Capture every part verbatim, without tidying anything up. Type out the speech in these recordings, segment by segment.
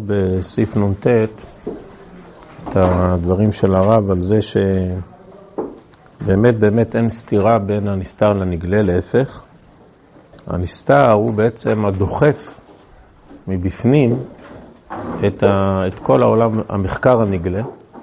בסעיף נ"ט את הדברים של הרב על זה שבאמת באמת אין סתירה בין הנסתר לנגלה, להפך. הנסתר הוא בעצם הדוחף מבפנים את, ה, את כל העולם, המחקר הנגלה.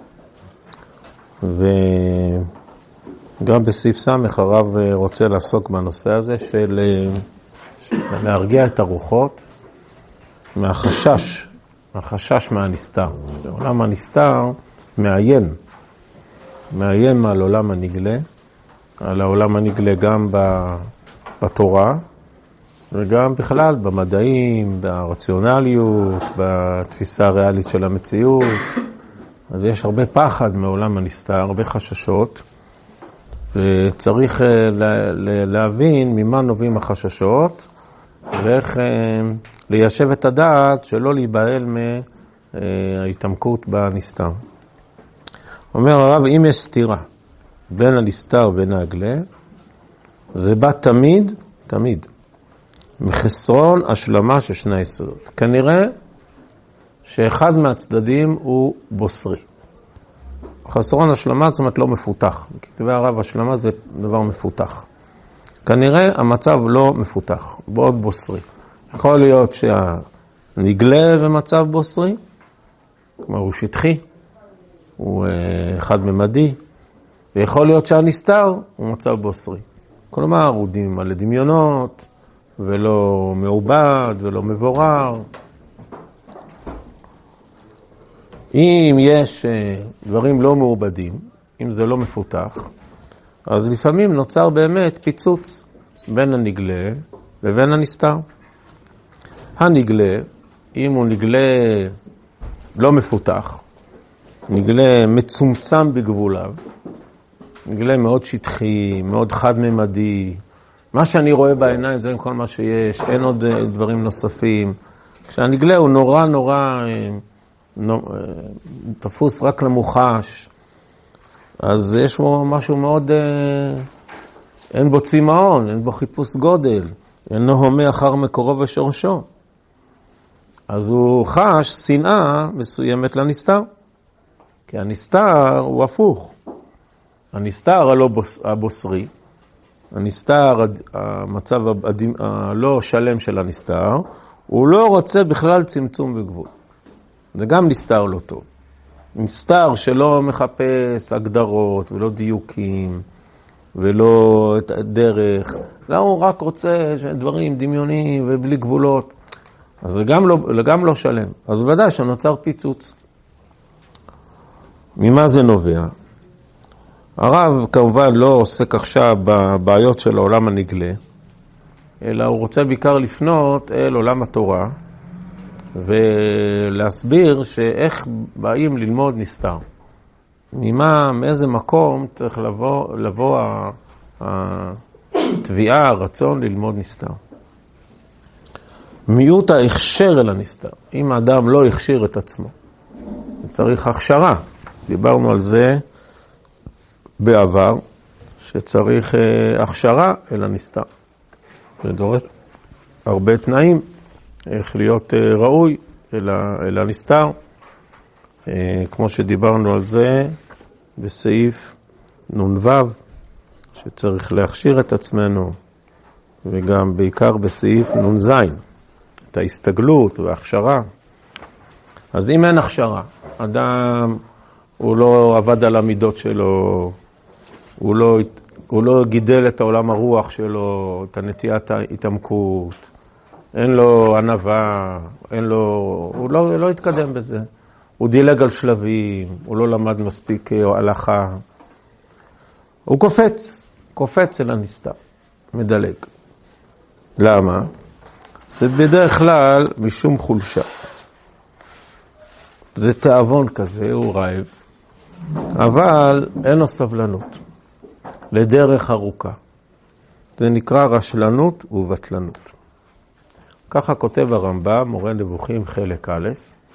וגם בסעיף סמך הרב רוצה לעסוק בנושא הזה של להרגיע את הרוחות מהחשש, החשש מהנסתר. עולם הנסתר מאיים, מאיים על עולם הנגלה, על העולם הנגלה גם בתורה, וגם בכלל במדעים, ברציונליות, בתפיסה הריאלית של המציאות. אז יש הרבה פחד מעולם הנסתר, הרבה חששות, וצריך להבין ממה נובעים החששות, ואיך ליישב את הדעת שלא להיבהל מההתעמקות בנסתר. אומר הרב, אם יש סתירה בין הנסתר ובין הנגלה, זה בא תמיד, תמיד, מחסרון השלמה של שני היסודות. כנראה שאחד מהצדדים הוא בוסרי. חסרון השלמה, זאת אומרת, לא מפותח. בכתבי הרב, השלמה זה דבר מפותח. כנראה המצב לא מפותח, בעוד בוסרי. יכול להיות שהנגלה במצב בוסרי, כלומר הוא שטחי, הוא חד-ממדי, ויכול להיות שהנסתר הוא מצב בוסרי. כלומר, הוא מלא דמיונות, ולא מעובד, ולא מבורר. אם יש דברים לא מעובדים, אם זה לא מפותח, אז לפעמים נוצר באמת פיצוץ בין הנגלה לבין הנסתר. הנגלה, אם הוא נגלה לא מפותח, נגלה מצומצם בגבוליו, נגלה מאוד שטחי, מאוד חד-ממדי, מה שאני רואה בעיניים זה כל מה שיש, אין עוד דברים נוספים. כשהנגלה הוא נורא נורא תפוס רק למוחש, אז יש בו משהו מאוד, אין בו צמאון, אין בו חיפוש גודל, אינו הומה אחר מקורו ושורשו. אז הוא חש שנאה מסוימת לנסתר, כי הנסתר הוא הפוך. הנסתר הלא הבוסרי, הנסתר, המצב הלא שלם של הנסתר, הוא לא רוצה בכלל צמצום בגבול. זה גם נסתר לא טוב. נסתר שלא מחפש הגדרות ולא דיוקים ולא את הדרך. לא, הוא רק רוצה דברים דמיוניים ובלי גבולות. אז זה גם לא, גם לא שלם. אז ודאי שנוצר פיצוץ. ממה זה נובע? הרב כמובן לא עוסק עכשיו בבעיות של העולם הנגלה, אלא הוא רוצה בעיקר לפנות אל עולם התורה, ולהסביר שאיך באים ללמוד נסתר. ממה, מאיזה מקום צריך לבוא, לבוא התביעה, הרצון ללמוד נסתר. מיעוט ההכשר אל הנסתר. אם האדם לא הכשיר את עצמו, צריך הכשרה. דיברנו על זה בעבר, שצריך הכשרה אל הנסתר. זה דורש הרבה תנאים, איך להיות ראוי אל הנסתר, כמו שדיברנו על זה בסעיף נ"ו, שצריך להכשיר את עצמנו, וגם בעיקר בסעיף נ"ז, את ההסתגלות וההכשרה. אז אם אין הכשרה, אדם הוא לא עבד על המידות שלו, הוא לא, הוא לא גידל את העולם הרוח שלו, את הנטיית ההתעמקות, אין לו ענווה, אין לו, הוא לא, לא התקדם בזה. הוא דילג על שלבים, הוא לא למד מספיק הלכה. הוא קופץ, קופץ אל הנסתר, מדלג. למה? זה בדרך כלל משום חולשה. זה תאבון כזה, הוא רעב, אבל אין לו סבלנות לדרך ארוכה. זה נקרא רשלנות ובטלנות. ככה כותב הרמב"ם, מורה נבוכים חלק א',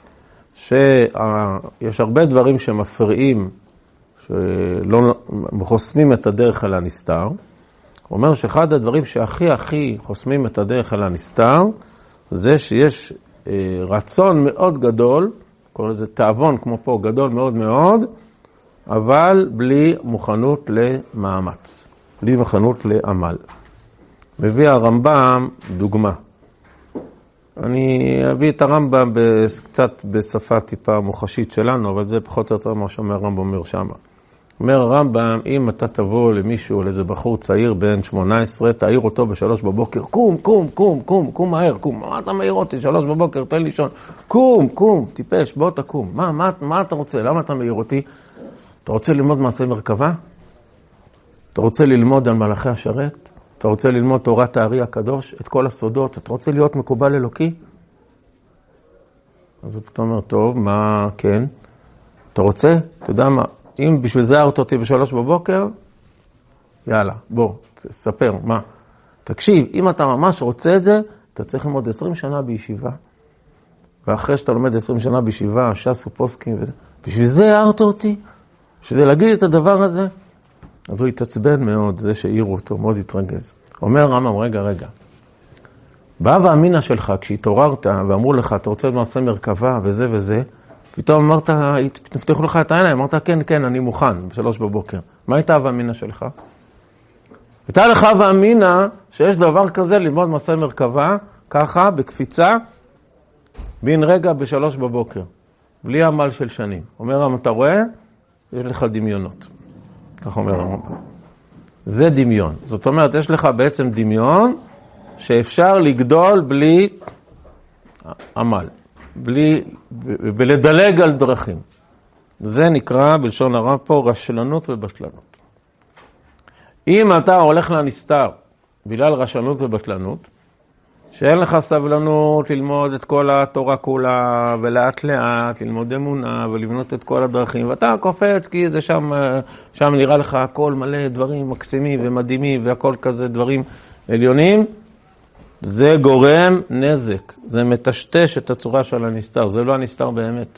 שיש הרבה דברים שמפריעים, שלא חוסמים את הדרך על הנסתר. הוא אומר שאחד הדברים שהכי הכי חוסמים את הדרך על הנסתר, זה שיש רצון מאוד גדול, קורא לזה תאבון כמו פה, גדול מאוד מאוד, אבל בלי מוכנות למאמץ, בלי מוכנות לעמל. מביא הרמב"ם דוגמה. אני אביא את הרמב"ם קצת בשפה טיפה מוחשית שלנו, אבל זה פחות או יותר מה שאומר הרמב"ם אומר שמה. אומר הרמב"ם, אם אתה תבוא למישהו, לאיזה בחור צעיר בן שמונה עשרה, תעיר אותו בשלוש בבוקר, קום, קום, קום, קום, קום מהר, קום. מה אתה מעיר אותי? שלוש בבוקר, תן לישון. קום, קום, טיפש, בוא תקום. מה, מה, מה אתה רוצה? למה אתה מעיר אותי? אתה רוצה ללמוד מעשי מרכבה? אתה רוצה ללמוד על מלאכי השרת? אתה רוצה ללמוד תורת הארי הקדוש, את כל הסודות? אתה רוצה להיות מקובל אלוקי? אז הוא פתאום אומר, טוב, מה, כן? אתה רוצה? אתה יודע מה? אם בשביל זה הערת אותי בשלוש בבוקר, יאללה, בוא, תספר, מה? תקשיב, אם אתה ממש רוצה את זה, אתה צריך ללמוד עשרים שנה בישיבה, ואחרי שאתה לומד עשרים שנה בישיבה, ש"ס ופוסקים וזה, בשביל זה הערת אותי? בשביל זה להגיד את הדבר הזה? אז הוא התעצבן מאוד, זה שהעירו אותו, מאוד התרגז. אומר רמב"ם, רגע, רגע, באב האמינה שלך, כשהתעוררת ואמרו לך, אתה רוצה מעשה מרכבה וזה וזה, פתאום אמרת, נפתחו לך את העיניים, אמרת, כן, כן, אני מוכן, בשלוש בבוקר. מה הייתה אב האמינה שלך? הייתה לך אב האמינה שיש דבר כזה, ללמוד מעשה מרכבה, ככה, בקפיצה, בין רגע בשלוש בבוקר, בלי עמל של שנים. אומר, אם אתה רואה, יש לך דמיונות. כך אומר הרמב"ם. זה דמיון. זאת אומרת, יש לך בעצם דמיון שאפשר לגדול בלי עמל, בלי, בלדלג על דרכים. זה נקרא בלשון הרב פה רשלנות ובטלנות. אם אתה הולך לנסתר בגלל רשלנות ובטלנות, שאין לך סבלנות ללמוד את כל התורה כולה, ולאט לאט ללמוד אמונה ולבנות את כל הדרכים, ואתה קופץ כי זה שם, שם נראה לך הכל מלא דברים מקסימים ומדהימים, והכל כזה דברים עליונים, זה גורם נזק, זה מטשטש את הצורה של הנסתר, זה לא הנסתר באמת.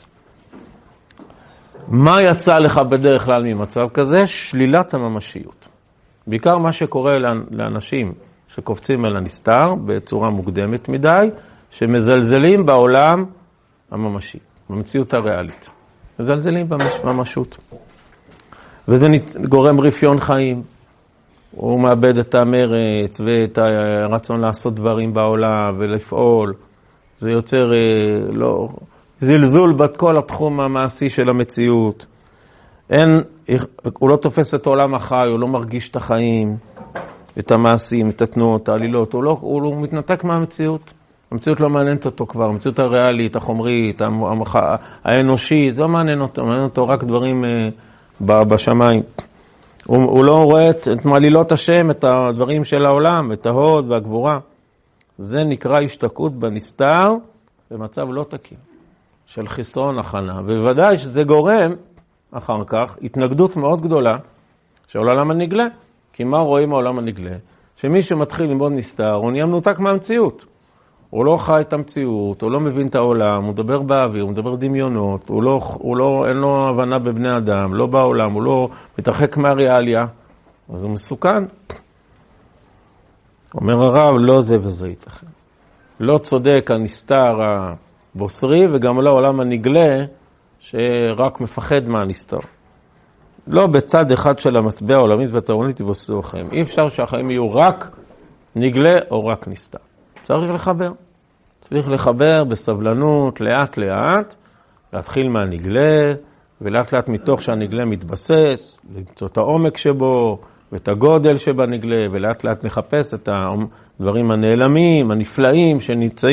מה יצא לך בדרך כלל ממצב כזה? שלילת הממשיות. בעיקר מה שקורה לאנשים שקופצים על הנסתר בצורה מוקדמת מדי, שמזלזלים בעולם הממשי, במציאות הריאלית. מזלזלים בממשות. וזה גורם רפיון חיים. הוא מאבד את המרץ ואת הרצון לעשות דברים בעולם ולפעול. זה יוצר לא, זלזול בכל התחום המעשי של המציאות. אין, הוא לא תופס את העולם החי, הוא לא מרגיש את החיים, את המעשים, את התנועות, העלילות. הוא, לא, הוא, הוא מתנתק מהמציאות. המציאות לא מעניינת אותו כבר. המציאות הריאלית, החומרית, המח... האנושית, לא מעניין אותו. מעניין אותו רק דברים uh, בשמיים. הוא, הוא לא רואה את, את מעלילות השם, את הדברים של העולם, את ההוד והגבורה. זה נקרא השתקעות בנסתר, במצב לא תקין, של חסרון הכנה. ובוודאי שזה גורם, אחר כך, התנגדות מאוד גדולה של העולם הנגלה. כי מה רואים העולם הנגלה? שמי שמתחיל ללמוד נסתר, הוא נהיה מנותק מהמציאות. הוא לא חי את המציאות, הוא לא מבין את העולם, הוא מדבר באוויר, הוא מדבר דמיונות, הוא לא, הוא לא, אין לו הבנה בבני אדם, לא בעולם, הוא לא מתרחק מהריאליה, אז הוא מסוכן. אומר הרב, לא זה וזה ייתכן. לא צודק הנסתר הבוסרי, וגם לא העולם הנגלה, שרק מפחד מהנסתר. לא בצד אחד של המטבע העולמית והתרונית יבוססו החיים. אי אפשר שהחיים יהיו רק נגלה או רק נסתר. צריך לחבר. צריך לחבר בסבלנות, לאט לאט, להתחיל מהנגלה, ולאט לאט מתוך שהנגלה מתבסס, למצוא את העומק שבו, ואת הגודל שבנגלה, ולאט לאט נחפש את הדברים הנעלמים, הנפלאים שנמצאים,